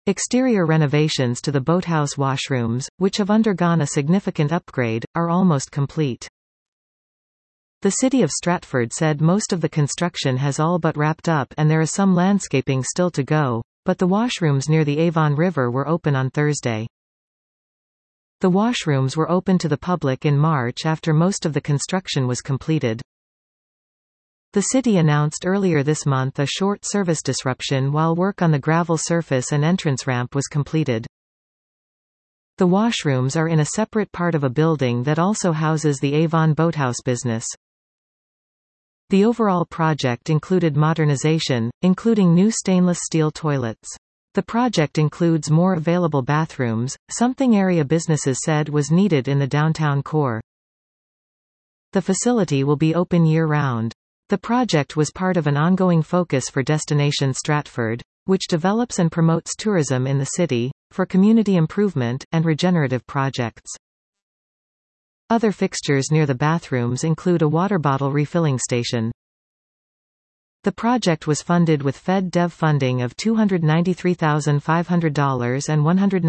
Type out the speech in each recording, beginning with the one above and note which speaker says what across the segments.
Speaker 1: Exterior renovations to the boathouse washrooms, which have undergone a significant upgrade, are almost complete. The City of Stratford said most of the construction has all but wrapped up and there is some landscaping still to go, but the washrooms near the Avon River were open on Thursday. The washrooms were open to the public in March after most of the construction was completed. The city announced earlier this month a short service disruption while work on the gravel surface and entrance ramp was completed. The washrooms are in a separate part of a building that also houses the Avon Boathouse business. The overall project included modernization, including new stainless steel toilets. The project includes more available bathrooms, something area businesses said was needed in the downtown core. The facility will be open year-round. The project was part of an ongoing focus for Destination Stratford, which develops and promotes tourism in the city, for community improvement, and regenerative projects. Other fixtures near the bathrooms include a water bottle refilling station. The project was funded with FedDev funding of $293,500 and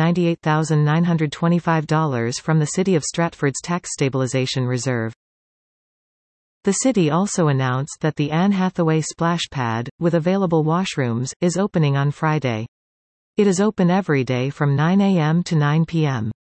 Speaker 1: $198,925 from the City of Stratford's Tax Stabilization Reserve. The city also announced that the Anne Hathaway Splash Pad, with available washrooms, is opening on Friday. It is open every day from 9 a.m. to 9 p.m.